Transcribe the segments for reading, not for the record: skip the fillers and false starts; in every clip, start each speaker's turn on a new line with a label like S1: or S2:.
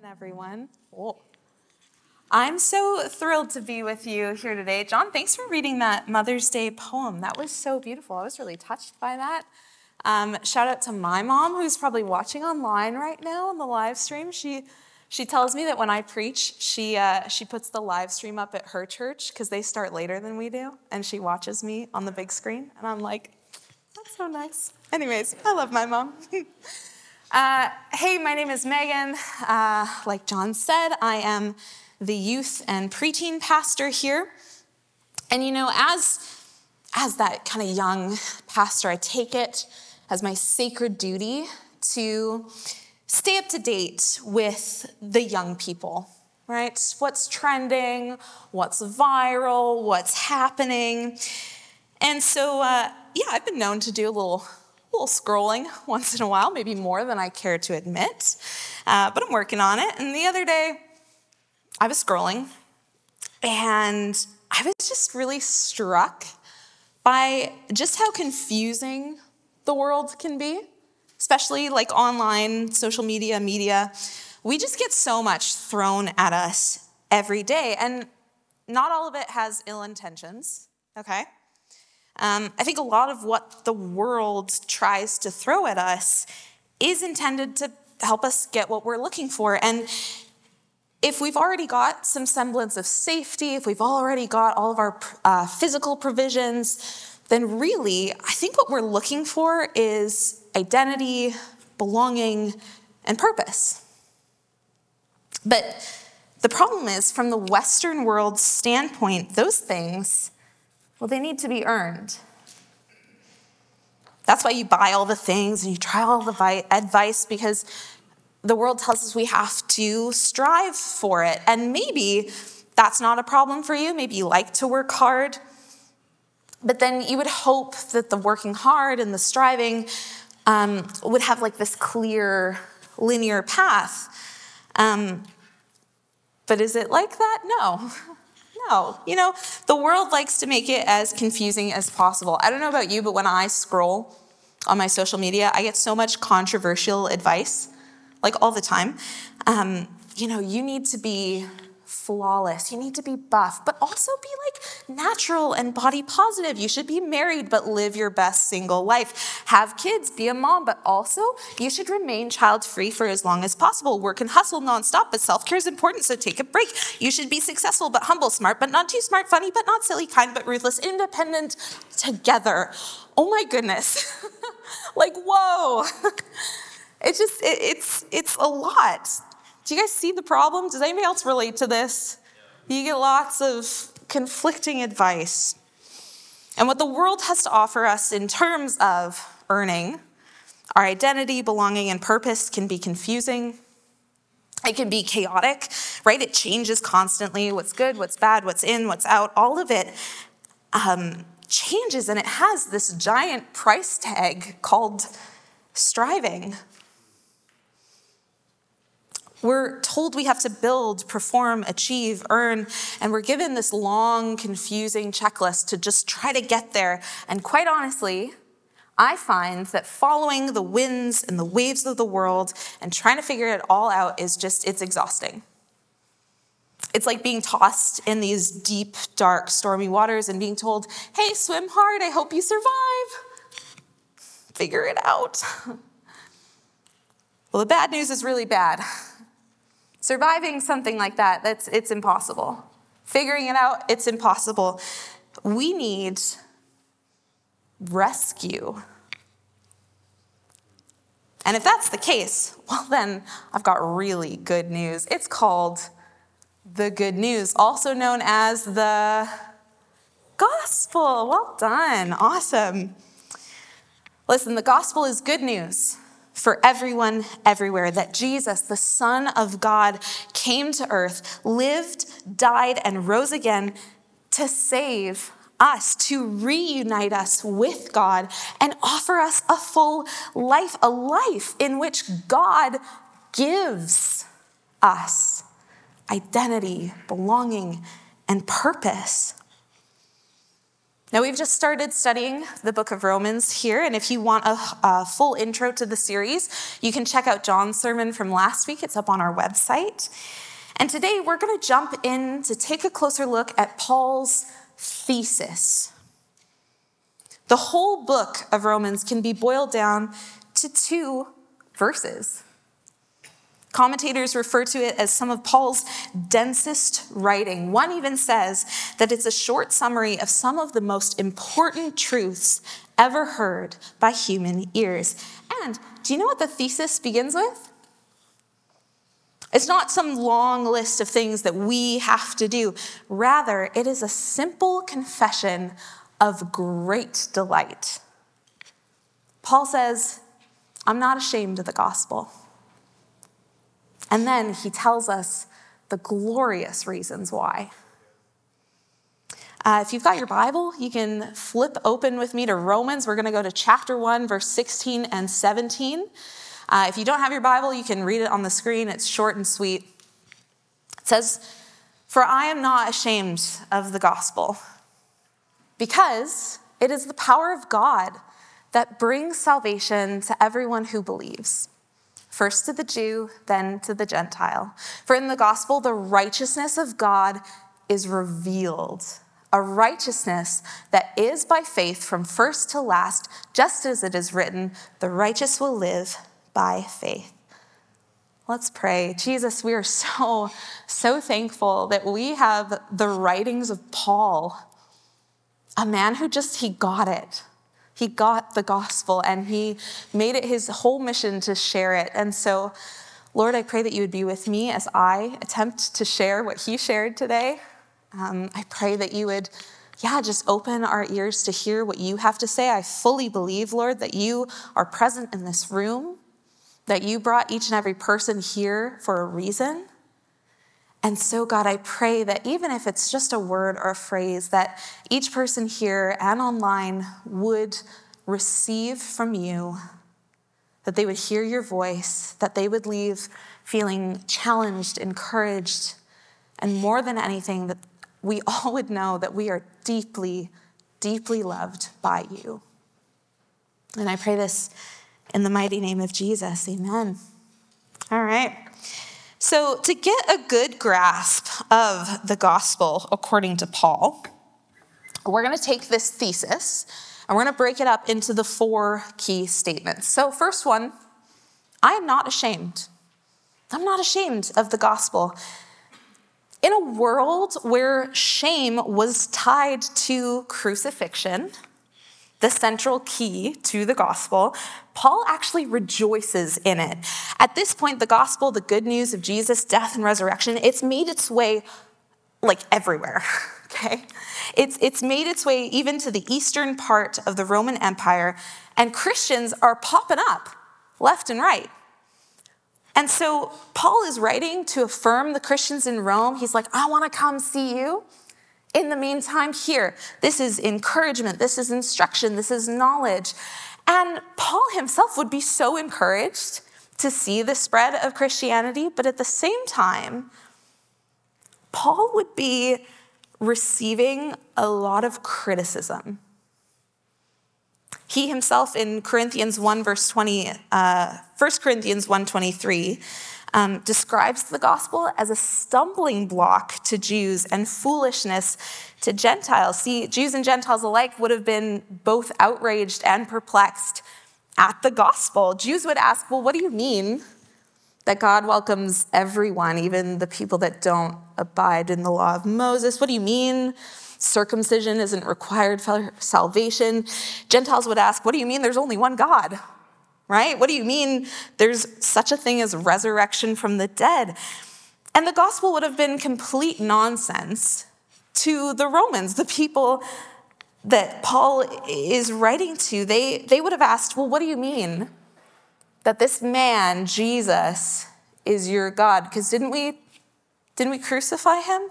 S1: Everyone. Oh. I'm so thrilled to be with you here today. John, thanks for reading that Mother's Day poem. That was so beautiful. I was really touched by that. Shout out to my mom, who's probably watching online right now on the live stream. She tells me that when I preach, she puts the live stream up at her church because they start later than we do, and she watches me on the big screen, and I'm like, that's so nice. Anyways, I love my mom. Hey, my name is Megan. Like John said, I am the youth and preteen pastor here. And you know, as that kind of young pastor, I take it as my sacred duty to stay up to date with the young people, right? What's trending, what's viral, what's happening. And so, I've been known to do a little scrolling once in a while, maybe more than I care to admit, but I'm working on it. And the other day, I was scrolling, and I was just really struck by just how confusing the world can be, especially like online, social media. We just get so much thrown at us every day, and not all of it has ill intentions, okay? I think a lot of what the world tries to throw at us is intended to help us get what we're looking for. And if we've already got some semblance of safety, if we've already got all of our physical provisions, then really, I think what we're looking for is identity, belonging, and purpose. But the problem is, from the Western world's standpoint, those things, well, they need to be earned. That's why you buy all the things and you try all the advice, because the world tells us we have to strive for it. And maybe that's not a problem for you. Maybe you like to work hard. But then you would hope that the working hard and the striving would have like this clear, linear path. But is it like that? No. No, you know, the world likes to make it as confusing as possible. I don't know about you, but when I scroll on my social media, I get so much controversial advice, like all the time. You need to be flawless. You need to be buff, but also be like natural and body positive. You should be married, but live your best single life. Have kids, be a mom, but also you should remain child-free for as long as possible. Work and hustle nonstop, but self-care is important, so take a break. You should be successful, but humble, smart, but not too smart, funny, but not silly, kind, but ruthless, independent, together. Oh my goodness. Like, whoa. It's a lot. Do you guys see the problem? Does anybody else relate to this? You get lots of conflicting advice. And what the world has to offer us in terms of earning our identity, belonging, and purpose can be confusing. It can be chaotic, right? It changes constantly. What's good, what's bad, what's in, what's out, all of it changes, and it has this giant price tag called striving. We're told we have to build, perform, achieve, earn, and we're given this long, confusing checklist to just try to get there. And quite honestly, I find that following the winds and the waves of the world and trying to figure it all out it's exhausting. It's like being tossed in these deep, dark, stormy waters and being told, hey, swim hard, I hope you survive. Figure it out. Well, the bad news is really bad. Surviving something like that, it's impossible. Figuring it out, it's impossible. We need rescue. And if that's the case, well then, I've got really good news. It's called the good news, also known as the gospel. Well done, awesome. Listen, the gospel is good news for everyone, everywhere, that Jesus, the Son of God, came to earth, lived, died, and rose again to save us, to reunite us with God and offer us a full life, a life in which God gives us identity, belonging, and purpose. Now, we've just started studying the book of Romans here, and if you want a full intro to the series, you can check out John's sermon from last week. It's up on our website. And today we're going to jump in to take a closer look at Paul's thesis. The whole book of Romans can be boiled down to 2 verses. Commentators refer to it as some of Paul's densest writing. One even says that it's a short summary of some of the most important truths ever heard by human ears. And do you know what the thesis begins with? It's not some long list of things that we have to do. Rather, it is a simple confession of great delight. Paul says, I'm not ashamed of the gospel. And then he tells us the glorious reasons why. If you've got your Bible, you can flip open with me to Romans. We're going to go to chapter 1, verse 16 and 17. If you don't have your Bible, you can read it on the screen. It's short and sweet. It says, "For I am not ashamed of the gospel, because it is the power of God that brings salvation to everyone who believes. First to the Jew, then to the Gentile. For in the gospel, the righteousness of God is revealed, a righteousness that is by faith from first to last, just as it is written, the righteous will live by faith." Let's pray. Jesus, we are so thankful that we have the writings of Paul, a man who he got it. He got the gospel and he made it his whole mission to share it. And so, Lord, I pray that you would be with me as I attempt to share what he shared today. I pray that you would, just open our ears to hear what you have to say. I fully believe, Lord, that you are present in this room, that you brought each and every person here for a reason. And so, God, I pray that even if it's just a word or a phrase, that each person here and online would receive from you, that they would hear your voice, that they would leave feeling challenged, encouraged, and more than anything, that we all would know that we are deeply, deeply loved by you. And I pray this in the mighty name of Jesus. Amen. All right. So to get a good grasp of the gospel according to Paul, we're going to take this thesis and we're going to break it up into the 4 key statements. So first one, I am not ashamed. I'm not ashamed of the gospel. In a world where shame was tied to crucifixion, the central key to the gospel, Paul actually rejoices in it. At this point, the gospel, the good news of Jesus' death and resurrection, it's made its way everywhere, okay? It's made its way even to the eastern part of the Roman Empire, and Christians are popping up left and right. And so Paul is writing to affirm the Christians in Rome. He's like, I want to come see you. In the meantime, here, this is encouragement, this is instruction, this is knowledge. And Paul himself would be so encouraged to see the spread of Christianity, but at the same time, Paul would be receiving a lot of criticism. He himself in Corinthians 1, verse 20, 1 Corinthians 1:23, describes the gospel as a stumbling block to Jews and foolishness to Gentiles. See, Jews and Gentiles alike would have been both outraged and perplexed at the gospel. Jews would ask, well, what do you mean that God welcomes everyone, even the people that don't abide in the law of Moses? What do you mean circumcision isn't required for salvation? Gentiles would ask, what do you mean there's only one God? Right? What do you mean there's such a thing as resurrection from the dead? And the gospel would have been complete nonsense to the Romans, the people that Paul is writing to. They would have asked, well, what do you mean that this man, Jesus, is your God? Because didn't we crucify him?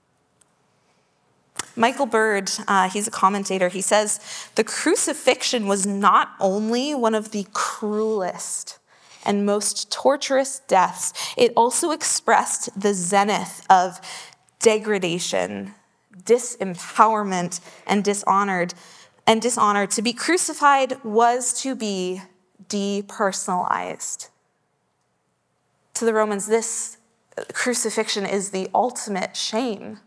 S1: Michael Bird, he's a commentator, he says, the crucifixion was not only one of the cruelest and most torturous deaths, it also expressed the zenith of degradation, disempowerment and dishonor. To be crucified was to be depersonalized. To the Romans, this crucifixion is the ultimate shame.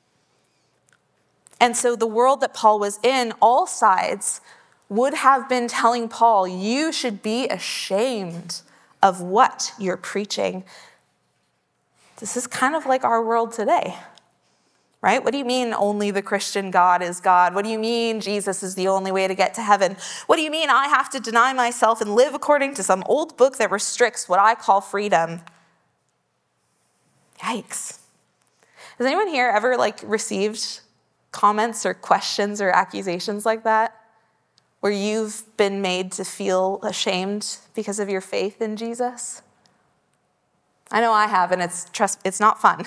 S1: And so the world that Paul was in, all sides would have been telling Paul, you should be ashamed of what you're preaching. This is kind of like our world today, right? What do you mean only the Christian God is God? What do you mean Jesus is the only way to get to heaven? What do you mean I have to deny myself and live according to some old book that restricts what I call freedom? Yikes. Has anyone here ever received comments or questions or accusations like that, where you've been made to feel ashamed because of your faith in Jesus? I know I have, and it's not fun.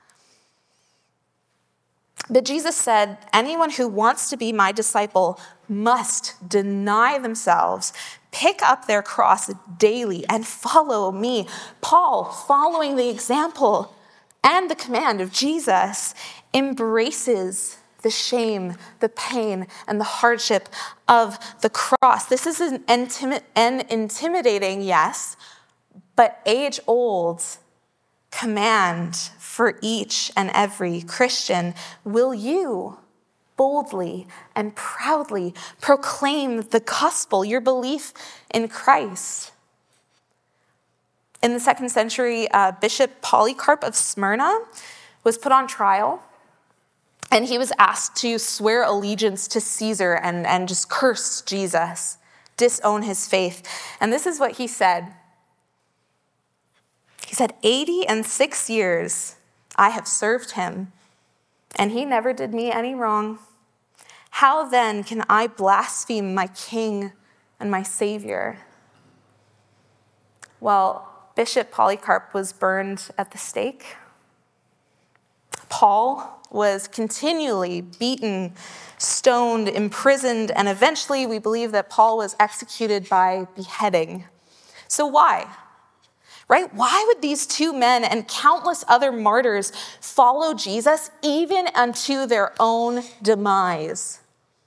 S1: But Jesus said, anyone who wants to be my disciple must deny themselves, pick up their cross daily, and follow me. Paul, following the example and the command of Jesus, embraces the shame, the pain, and the hardship of the cross. This is an intimidating, yes, but age-old command for each and every Christian. Will you boldly and proudly proclaim the gospel, your belief in Christ? In the 2nd century, Bishop Polycarp of Smyrna was put on trial, and he was asked to swear allegiance to Caesar and just curse Jesus, disown his faith. And this is what he said. He said, 86 years I have served him, and he never did me any wrong. How then can I blaspheme my king and my savior? Well, Bishop Polycarp was burned at the stake. Paul was continually beaten, stoned, imprisoned, and eventually we believe that Paul was executed by beheading. So why? Right? Why would these two men and countless other martyrs follow Jesus even unto their own demise?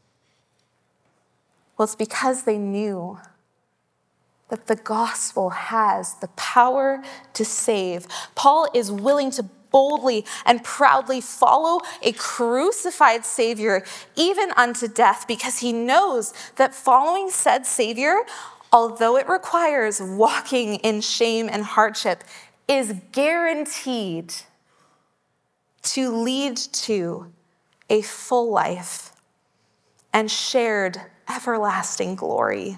S1: Well, it's because they knew that the gospel has the power to save. Paul is willing to boldly and proudly follow a crucified Savior even unto death, because he knows that following said Savior, although it requires walking in shame and hardship, is guaranteed to lead to a full life and shared everlasting glory.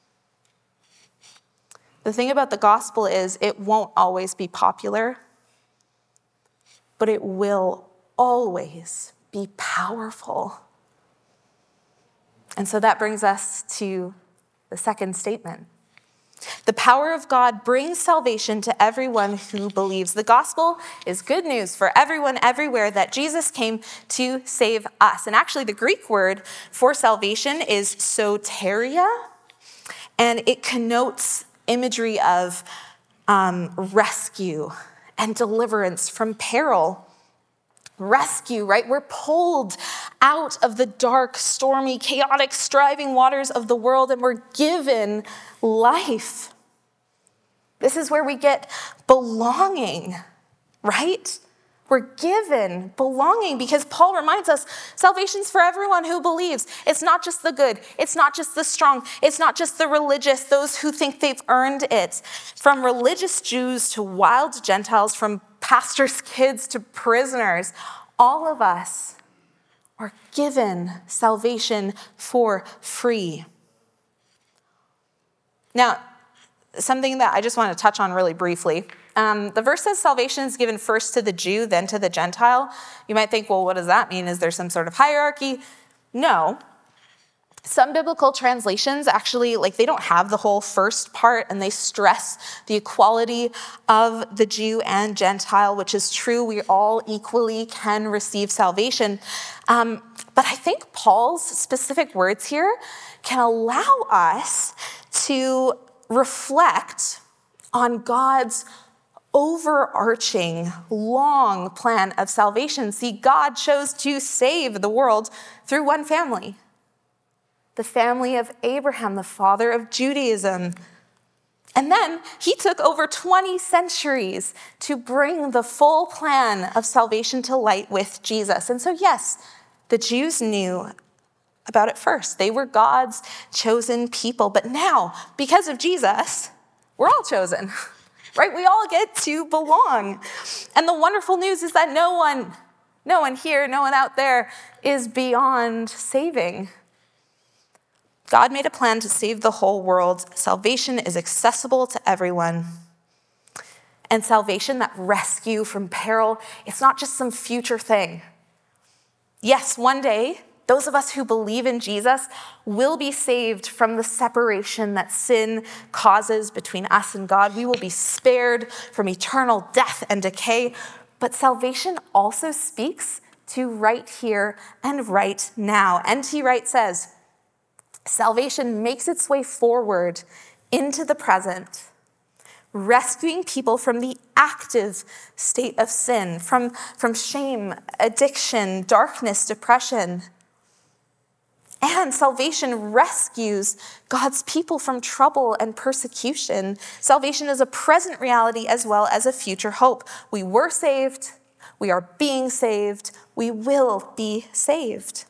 S1: The thing about the gospel is it won't always be popular, but it will always be powerful. And so that brings us to the second statement. The power of God brings salvation to everyone who believes. The gospel is good news for everyone, everywhere, that Jesus came to save us. And actually, the Greek word for salvation is soteria, and it connotes imagery of rescue and deliverance from peril. Rescue, right? We're pulled out of the dark, stormy, chaotic, striving waters of the world, and we're given life. This is where we get belonging, right? We're given belonging because Paul reminds us salvation's for everyone who believes. It's not just the good. It's not just the strong. It's not just the religious, those who think they've earned it. From religious Jews to wild Gentiles, from pastors' kids to prisoners, all of us are given salvation for free. Now, something that I just want to touch on really briefly. The verse says salvation is given first to the Jew, then to the Gentile. You might think, well, what does that mean? Is there some sort of hierarchy? No. Some biblical translations actually, they don't have the whole first part, and they stress the equality of the Jew and Gentile, which is true. We all equally can receive salvation. But I think Paul's specific words here can allow us to reflect on God's overarching, long plan of salvation. See, God chose to save the world through one family, the family of Abraham, the father of Judaism. And then he took over 20 centuries to bring the full plan of salvation to light with Jesus. And so, yes, the Jews knew about it first. They were God's chosen people. But now, because of Jesus, we're all chosen, right? We all get to belong. And the wonderful news is that no one here, no one out there is beyond saving. God made a plan to save the whole world. Salvation is accessible to everyone. And salvation, that rescue from peril, it's not just some future thing. Yes, one day, those of us who believe in Jesus will be saved from the separation that sin causes between us and God. We will be spared from eternal death and decay. But salvation also speaks to right here and right now. N.T. Wright says, salvation makes its way forward into the present, rescuing people from the active state of sin, from shame, addiction, darkness, depression. And salvation rescues God's people from trouble and persecution. Salvation is a present reality as well as a future hope. We were saved, we are being saved, we will be saved.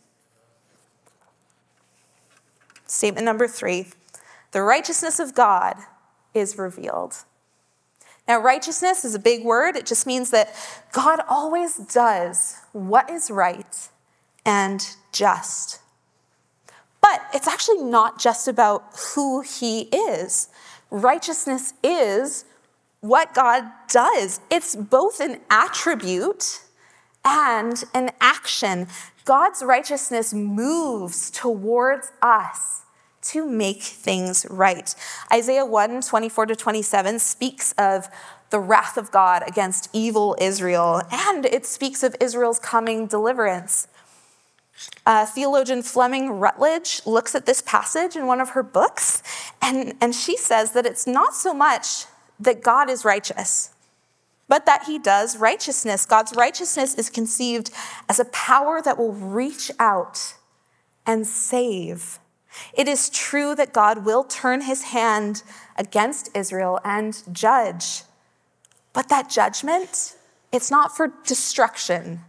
S1: Statement number 3, the righteousness of God is revealed. Now, righteousness is a big word. It just means that God always does what is right and just. But it's actually not just about who he is. Righteousness is what God does. It's both an attribute and an action. God's righteousness moves towards us to make things right. Isaiah 1:24-27 speaks of the wrath of God against evil Israel, and it speaks of Israel's coming deliverance. Theologian Fleming Rutledge looks at this passage in one of her books, and she says that it's not so much that God is righteous, but that he does righteousness. God's righteousness is conceived as a power that will reach out and save. It is true that God will turn his hand against Israel and judge. But that judgment, it's not for destruction.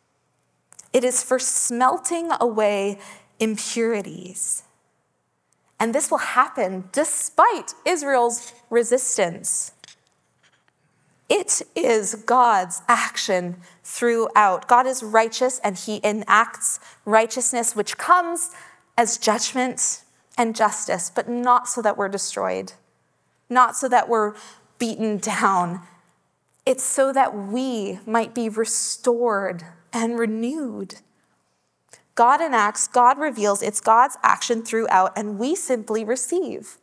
S1: It is for smelting away impurities. And this will happen despite Israel's resistance. It is God's action throughout. God is righteous and he enacts righteousness, which comes as judgment and justice, but not so that we're destroyed, not so that we're beaten down. It's so that we might be restored and renewed. God enacts, God reveals, it's God's action throughout, and we simply receive.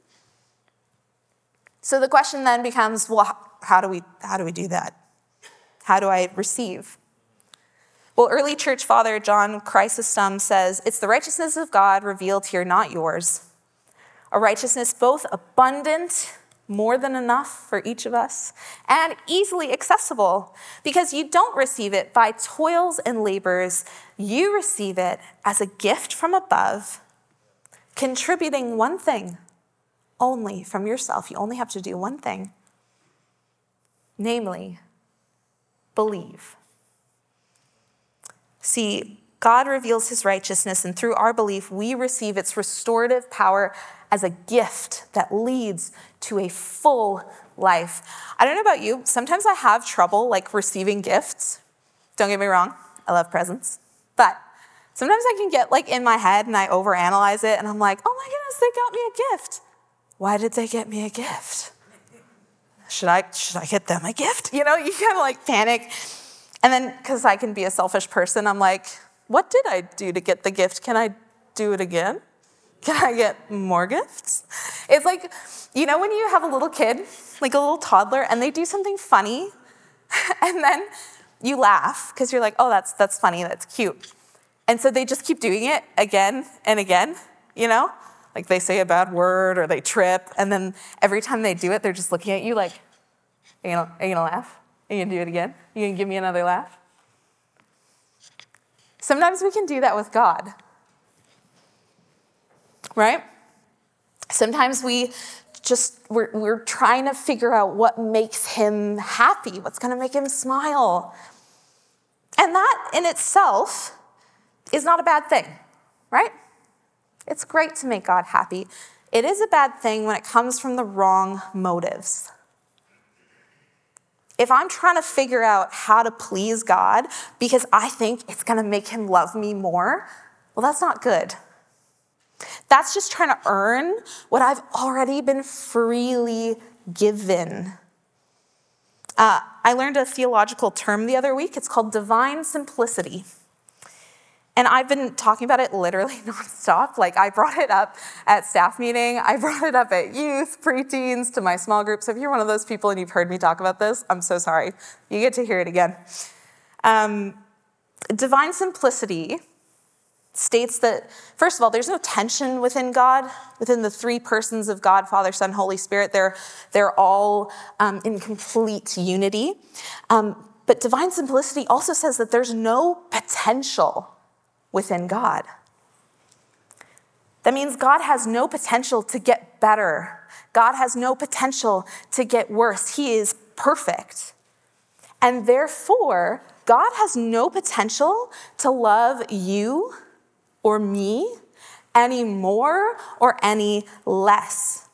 S1: So the question then becomes, well, how do we do that? How do I receive? Well, early church father John Chrysostom says, it's the righteousness of God revealed here, not yours. A righteousness both abundant, more than enough for each of us, and easily accessible, because you don't receive it by toils and labors. You receive it as a gift from above, contributing one thing only from yourself. You only have to do one thing, namely, believe. See, God reveals his righteousness, and through our belief, we receive its restorative power as a gift that leads to a full life. I don't know about you, sometimes I have trouble receiving gifts. Don't get me wrong, I love presents. But sometimes I can get in my head and I overanalyze it and I'm like, oh my goodness, they got me a gift. Why did they get me a gift? Should I get them a gift? You kind of panic. And then, because I can be a selfish person, I'm like, what did I do to get the gift? Can I do it again? Can I get more gifts? It's like, when you have a little kid, a little toddler, and they do something funny, and then you laugh, because you're like, oh, that's funny, that's cute. And so they just keep doing it again and again, they say a bad word or they trip, and then every time they do it, they're just looking at you like, Are you gonna laugh? Are you gonna do it again? Are you gonna give me another laugh? Sometimes we can do that with God, right? Sometimes we're trying to figure out what makes him happy, what's gonna make him smile. And that in itself is not a bad thing, right? It's great to make God happy. It is a bad thing when it comes from the wrong motives. If I'm trying to figure out how to please God because I think it's gonna make him love me more, well, that's not good. That's just trying to earn what I've already been freely given. I learned a theological term the other week. It's called divine simplicity. And I've been talking about it literally nonstop. Like, I brought it up at staff meeting. I brought it up at youth, preteens, to my small group. So if you're one of those people and you've heard me talk about this, I'm so sorry. You get to hear it again. Divine simplicity states that, first of all, there's no tension within God, within the three persons of God, Father, Son, Holy Spirit. They're all in complete unity. But divine simplicity also says that there's no potential within God. That means God has no potential to get better. God has no potential to get worse. He is perfect. And therefore, God has no potential to love you or me any more or any less.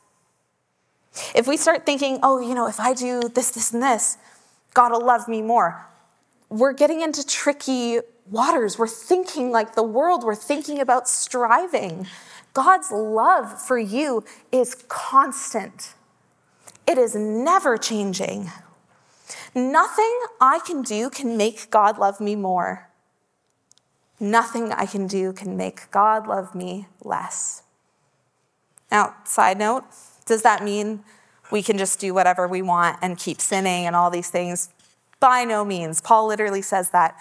S1: If we start thinking, if I do this, this, and this, God will love me more, we're getting into tricky waters. We're thinking like the world. We're thinking about striving. God's love for you is constant. It is never changing. Nothing I can do can make God love me more. Nothing I can do can make God love me less. Now, side note, does that mean we can just do whatever we want and keep sinning and all these things? By no means. Paul literally says that.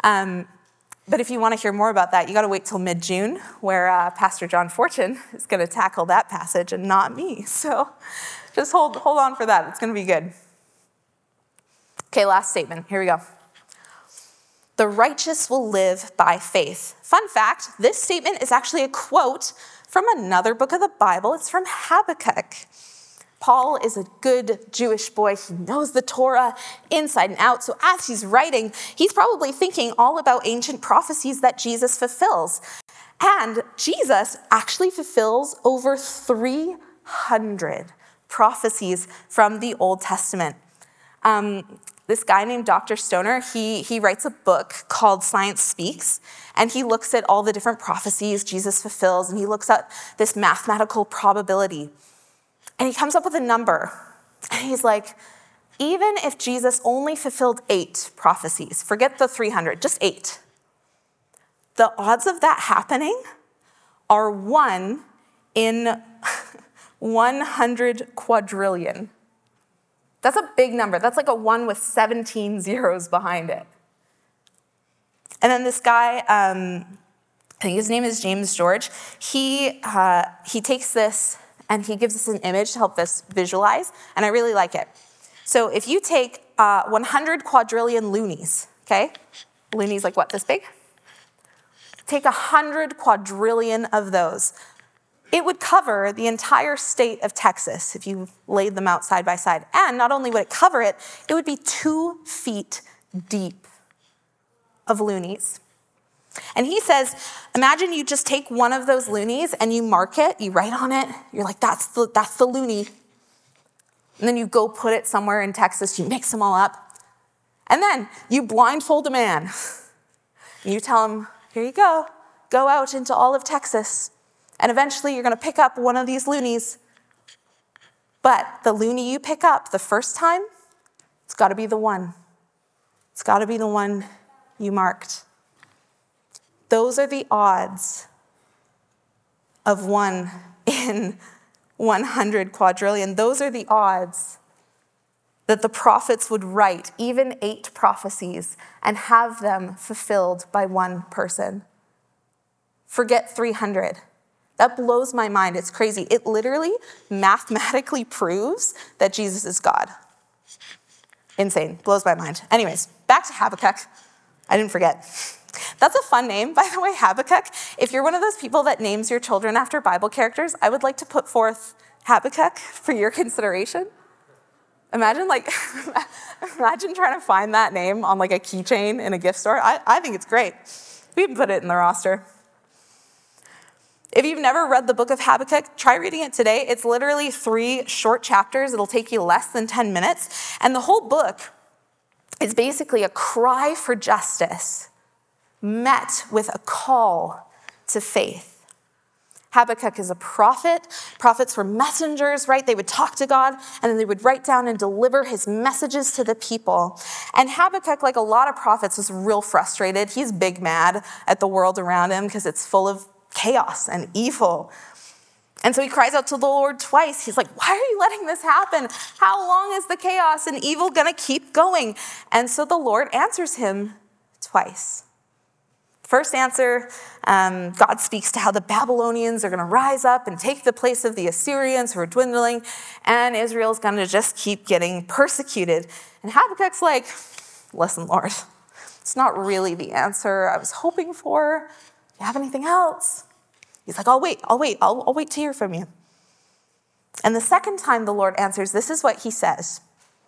S1: But if you want to hear more about that, you got to wait till mid-June, where Pastor John Fortune is going to tackle that passage and not me. So just hold on for that. It's going to be good. Okay, last statement. Here we go. The righteous will live by faith. Fun fact, this statement is actually a quote from another book of the Bible. It's from Habakkuk. Paul is a good Jewish boy. He knows the Torah inside and out. So as he's writing, he's probably thinking all about ancient prophecies that Jesus fulfills. And Jesus actually fulfills over 300 prophecies from the Old Testament. This guy named Dr. Stoner, he writes a book called Science Speaks, and he looks at all the different prophecies Jesus fulfills, and he looks at this mathematical probability. And he comes up with a number, and he's like, even if Jesus only fulfilled 8 prophecies, forget the 300, just 8, the odds of that happening are 1 in 100 quadrillion. That's a big number. That's like a 1 with 17 zeros behind it. And then this guy, I think his name is James George, he takes this and he gives us an image to help us visualize, and I really like it. So if you take 100 quadrillion loonies, okay? Loonies like what, this big? Take 100 quadrillion of those. It would cover the entire state of Texas if you laid them out side by side. And not only would it cover it, it would be 2 feet deep of loonies. And he says, imagine you just take one of those loonies and you mark it, you write on it, you're like, that's the loony. And then you go put it somewhere in Texas, you mix them all up. And then you blindfold a man. And you tell him, here you go out into all of Texas. And eventually you're going to pick up one of these loonies. But the loony you pick up the first time, it's got to be the one. It's got to be the one you marked. Those are the odds of 1 in 100 quadrillion. Those are the odds that the prophets would write, even 8 prophecies, and have them fulfilled by one person. Forget 300. That blows my mind. It's crazy. It literally mathematically proves that Jesus is God. Insane, blows my mind. Anyways, back to Habakkuk. I didn't forget. That's a fun name, by the way, Habakkuk. If you're one of those people that names your children after Bible characters, I would like to put forth Habakkuk for your consideration. Imagine trying to find that name on like a keychain in a gift store. I think it's great. We can put it in the roster. If you've never read the book of Habakkuk, try reading it today. It's literally 3 short chapters. It'll take you less than 10 minutes. And the whole book is basically a cry for justice met with a call to faith. Habakkuk is a prophet. Prophets were messengers, right? They would talk to God, and then they would write down and deliver his messages to the people. And Habakkuk, like a lot of prophets, was real frustrated. He's big mad at the world around him because it's full of chaos and evil. And so he cries out to the Lord twice. He's like, why are you letting this happen? How long is the chaos and evil going to keep going? And so the Lord answers him twice. First answer, God speaks to how the Babylonians are going to rise up and take the place of the Assyrians who are dwindling, and Israel's going to just keep getting persecuted. And Habakkuk's like, listen, Lord, it's not really the answer I was hoping for. Do you have anything else? He's like, I'll wait to hear from you. And the second time the Lord answers, this is what he says.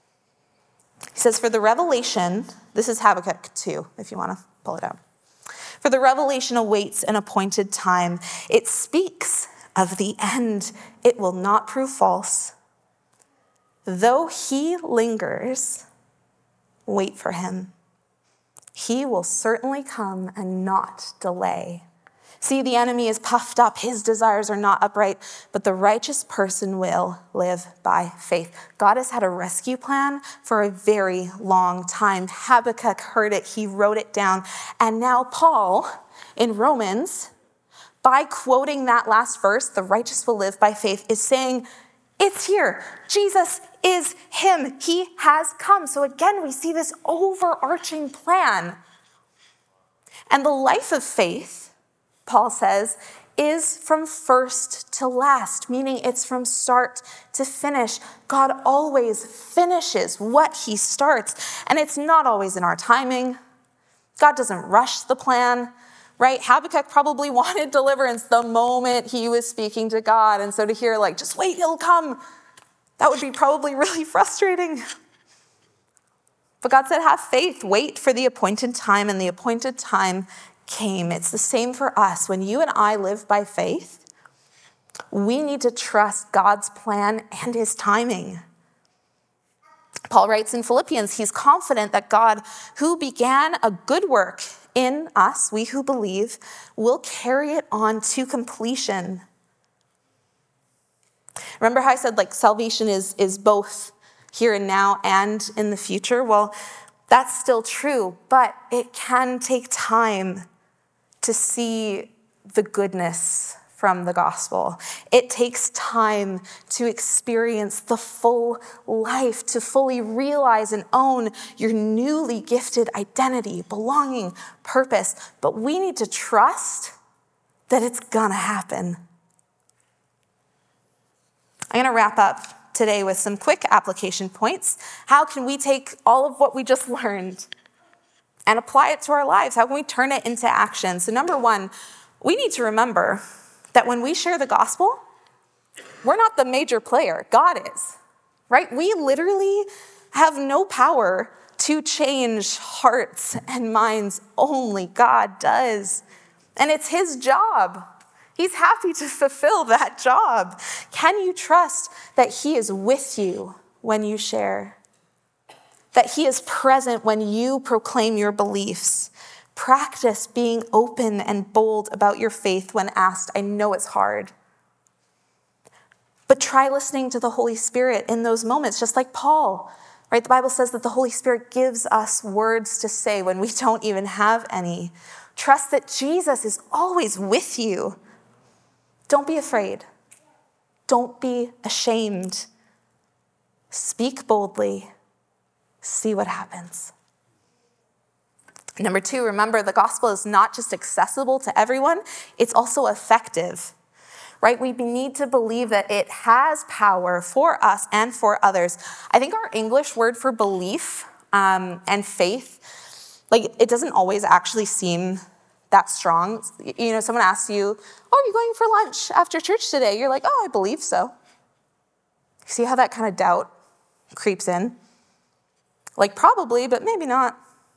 S1: He says, for the revelation, this is Habakkuk 2, if you want to pull it out. For the revelation awaits an appointed time. It speaks of the end. It will not prove false. Though he lingers, wait for him. He will certainly come and not delay. See, the enemy is puffed up. His desires are not upright, but the righteous person will live by faith. God has had a rescue plan for a very long time. Habakkuk heard it. He wrote it down. And now Paul in Romans, by quoting that last verse, the righteous will live by faith, is saying, it's here. Jesus is him. He has come. So again, we see this overarching plan. And the life of faith, Paul says, is from first to last, meaning it's from start to finish. God always finishes what he starts, and it's not always in our timing. God doesn't rush the plan, right? Habakkuk probably wanted deliverance the moment he was speaking to God, and so to hear, like, just wait, he'll come, that would be probably really frustrating. But God said, have faith, wait for the appointed time, and the appointed time came. It's the same for us. When you and I live by faith, we need to trust God's plan and his timing. Paul writes in Philippians, he's confident that God, who began a good work in us, we who believe, will carry it on to completion. Remember how I said like salvation is both here and now and in the future? Well, that's still true, but it can take time to see the goodness from the gospel. It takes time to experience the full life, to fully realize and own your newly gifted identity, belonging, purpose. But we need to trust that it's gonna happen. I'm gonna wrap up today with some quick application points. How can we take all of what we just learned and apply it to our lives? How can we turn it into action? So number one, we need to remember that when we share the gospel, we're not the major player. God is, right? We literally have no power to change hearts and minds. Only God does. And it's his job. He's happy to fulfill that job. Can you trust that he is with you when you share? That he is present when you proclaim your beliefs. Practice being open and bold about your faith when asked. I know it's hard. But try listening to the Holy Spirit in those moments, just like Paul, right? The Bible says that the Holy Spirit gives us words to say when we don't even have any. Trust that Jesus is always with you. Don't be afraid. Don't be ashamed. Speak boldly. See what happens. Number two, remember the gospel is not just accessible to everyone, it's also effective. right? We need to believe that it has power for us and for others. I think our English word for belief and faith, like it doesn't always actually seem that strong. You know, someone asks you, oh, are you going for lunch after church today? You're like, oh, I believe so. See how that kind of doubt creeps in? Like probably, but maybe not.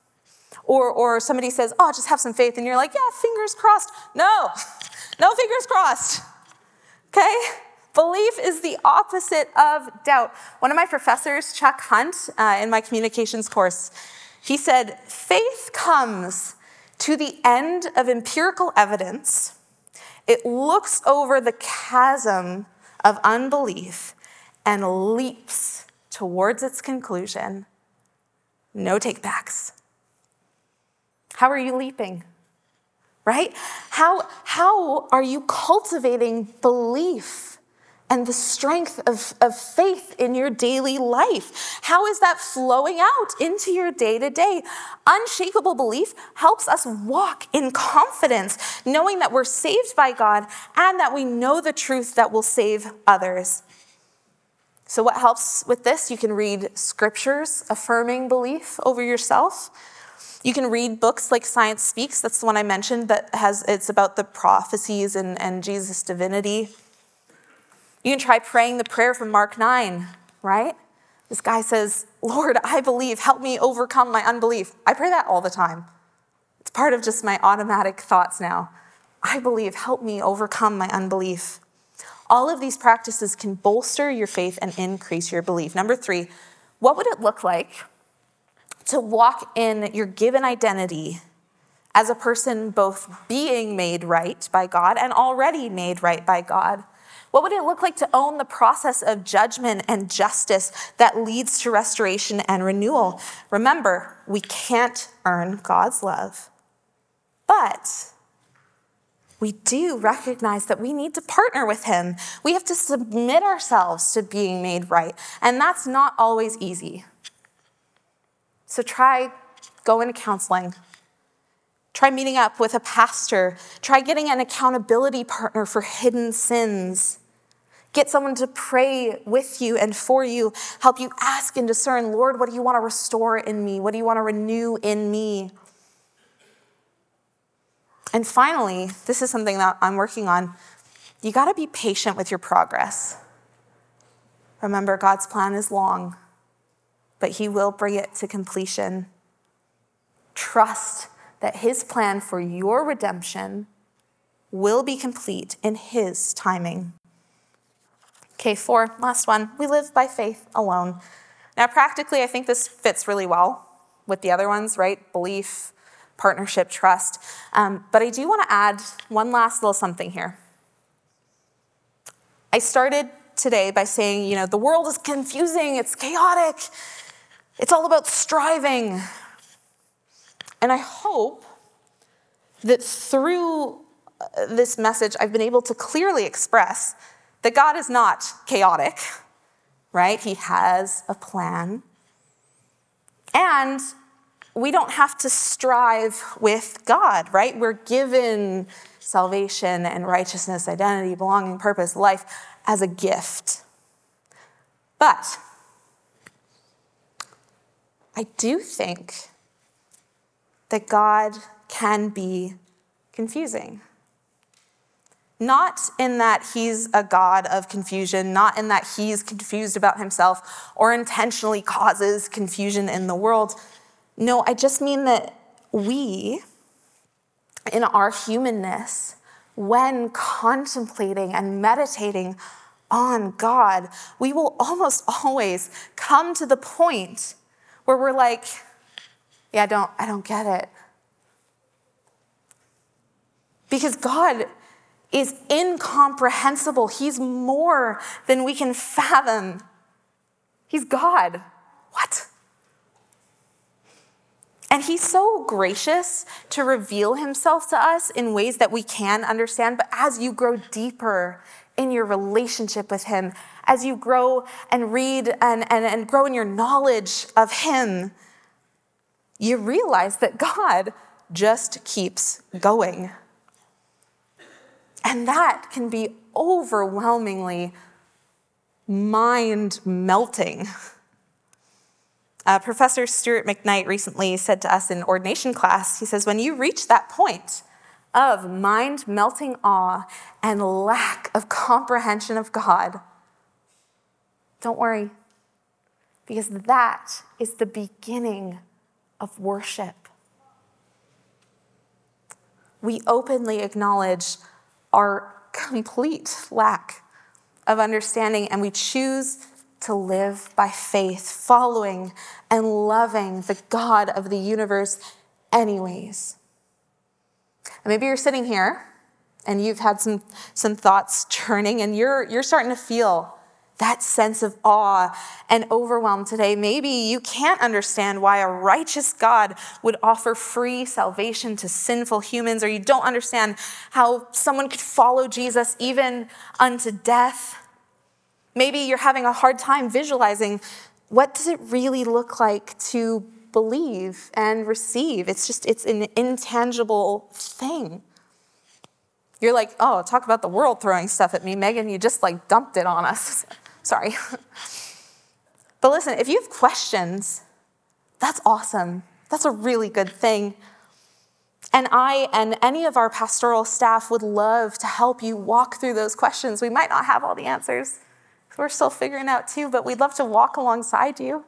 S1: Or somebody says, oh, just have some faith. And you're like, yeah, fingers crossed. No fingers crossed. Okay? Belief is the opposite of doubt. One of my professors, Chuck Hunt, in my communications course, he said, faith comes to the end of empirical evidence. It looks over the chasm of unbelief and leaps towards its conclusion. No takebacks. How are you leaping? Right? How are you cultivating belief and the strength of faith in your daily life? How is that flowing out into your day-to-day? Unshakable belief helps us walk in confidence, knowing that we're saved by God and that we know the truth that will save others. So what helps with this? You can read scriptures affirming belief over yourself. You can read books like Science Speaks. That's the one I mentioned it's about the prophecies and Jesus' divinity. You can try praying the prayer from Mark 9, right? This guy says, Lord, I believe, help me overcome my unbelief. I pray that all the time. It's part of just my automatic thoughts now. I believe, help me overcome my unbelief. All of these practices can bolster your faith and increase your belief. Number 3, what would it look like to walk in your given identity as a person both being made right by God and already made right by God? What would it look like to own the process of judgment and justice that leads to restoration and renewal? Remember, we can't earn God's love, but we do recognize that we need to partner with him. We have to submit ourselves to being made right, and that's not always easy. So try going to counseling. Try meeting up with a pastor. Try getting an accountability partner for hidden sins. Get someone to pray with you and for you, help you ask and discern, Lord, what do you want to restore in me? What do you want to renew in me? And finally, this is something that I'm working on. You got to be patient with your progress. Remember, God's plan is long, but he will bring it to completion. Trust that his plan for your redemption will be complete in his timing. Okay, 4, last one. We live by faith alone. Now, practically, I think this fits really well with the other ones, right? Belief, partnership, trust. But I do want to add one last little something here. I started today by saying, the world is confusing, it's chaotic, it's all about striving. And I hope that through this message, I've been able to clearly express that God is not chaotic, right? He has a plan. And we don't have to strive with God, right? We're given salvation and righteousness, identity, belonging, purpose, life as a gift. But I do think that God can be confusing. Not in that he's a God of confusion, not in that he's confused about himself or intentionally causes confusion in the world. No, I just mean that we, in our humanness, when contemplating and meditating on God, we will almost always come to the point where we're like, yeah, I don't get it. Because God is incomprehensible. He's more than we can fathom. He's God. What? And he's so gracious to reveal himself to us in ways that we can understand. But as you grow deeper in your relationship with him, as you grow and read and grow in your knowledge of him, you realize that God just keeps going. And that can be overwhelmingly mind-melting. Professor Stuart McKnight recently said to us in ordination class, he says, when you reach that point of mind-melting awe and lack of comprehension of God, don't worry, because that is the beginning of worship. We openly acknowledge our complete lack of understanding, and we choose to live by faith, following and loving the God of the universe anyways. And maybe you're sitting here and you've had some thoughts churning, and you're starting to feel that sense of awe and overwhelm today. Maybe you can't understand why a righteous God would offer free salvation to sinful humans, or you don't understand how someone could follow Jesus even unto death. Maybe you're having a hard time visualizing, what does it really look like to believe and receive? It's an intangible thing. You're like, oh, talk about the world throwing stuff at me. Megan, you just dumped it on us. Sorry. But listen, if you have questions, that's awesome. That's a really good thing. And I and any of our pastoral staff would love to help you walk through those questions. We might not have all the answers. We're still figuring out too, but we'd love to walk alongside you.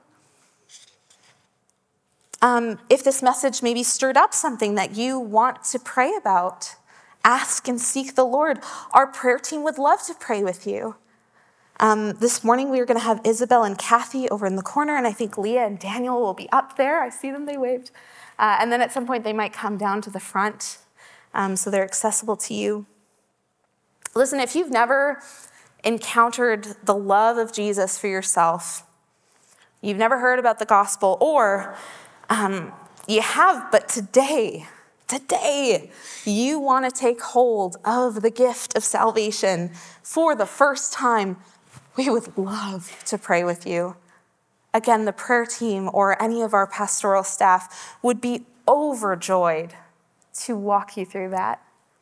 S1: If this message maybe stirred up something that you want to pray about, ask and seek the Lord. Our prayer team would love to pray with you. This morning we are going to have Isabel and Kathy over in the corner, and I think Leah and Daniel will be up there. I see them, they waved. And then at some point they might come down to the front, so they're accessible to you. Listen, if you've never encountered the love of Jesus for yourself, you've never heard about the gospel, or you have, but today, you want to take hold of the gift of salvation for the first time, we would love to pray with you. Again, the prayer team or any of our pastoral staff would be overjoyed to walk you through that.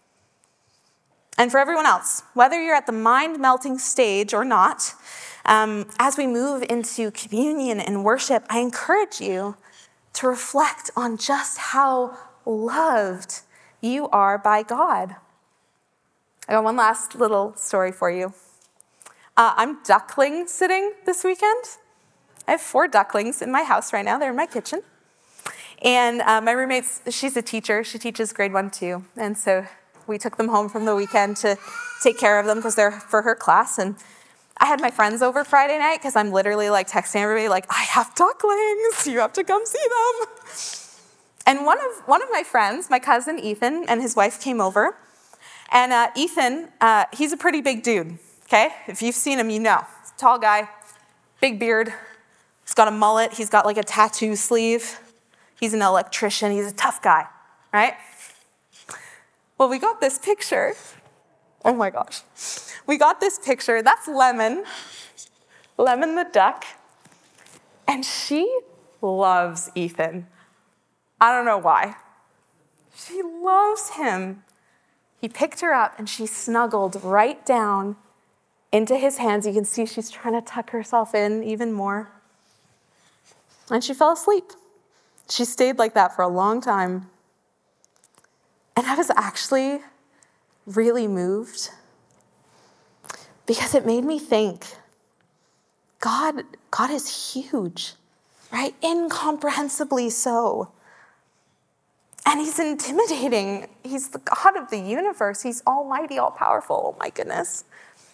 S1: And for everyone else, whether you're at the mind-melting stage or not, as we move into communion and worship, I encourage you to reflect on just how loved you are by God. I got one last little story for you. I'm duckling sitting this weekend. I have 4 ducklings in my house right now. They're in my kitchen. And my roommate, she's a teacher. She teaches grade 1, 2. And so we took them home from the weekend to take care of them because they're for her class. And I had my friends over Friday night because I'm literally texting everybody I have ducklings. You have to come see them. And one of my friends, my cousin Ethan, and his wife came over. And Ethan, he's a pretty big dude, okay? If you've seen him, you know. Tall guy, big beard. He's got a mullet. He's got a tattoo sleeve. He's an electrician. He's a tough guy, right? Well, we got this picture. Oh my gosh. We got this picture. That's Lemon the duck. And she loves Ethan. I don't know why. She loves him. He picked her up and she snuggled right down into his hands. You can see she's trying to tuck herself in even more. And she fell asleep. She stayed like that for a long time. And I was actually really moved because it made me think, God is huge, right? Incomprehensibly so. And he's intimidating. He's the God of the universe. He's almighty, all-powerful. Oh my goodness.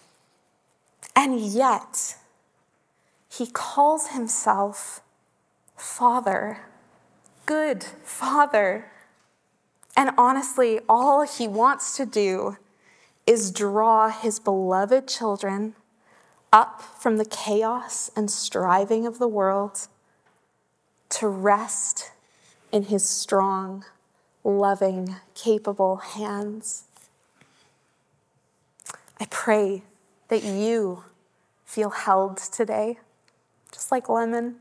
S1: And yet, he calls himself Father, good Father. And honestly, all he wants to do is draw his beloved children up from the chaos and striving of the world to rest in his strong, loving, capable hands. I pray that you feel held today, just like Lemon.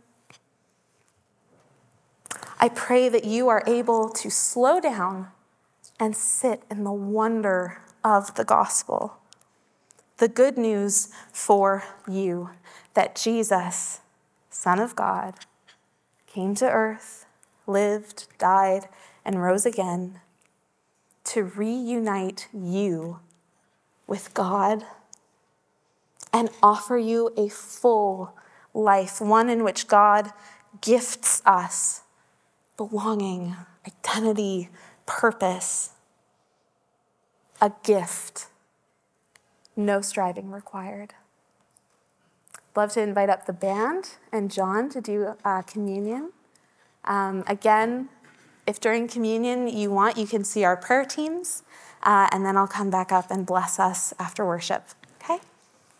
S1: I pray that you are able to slow down and sit in the wonder of the gospel. The good news for you that Jesus, Son of God, came to earth, lived, died, and rose again to reunite you with God and offer you a full life, one in which God gifts us belonging, identity, purpose, a gift, no striving required. Love to invite up the band and John to do communion. Again, if during communion you want, you can see our prayer teams, and then I'll come back up and bless us after worship. Okay?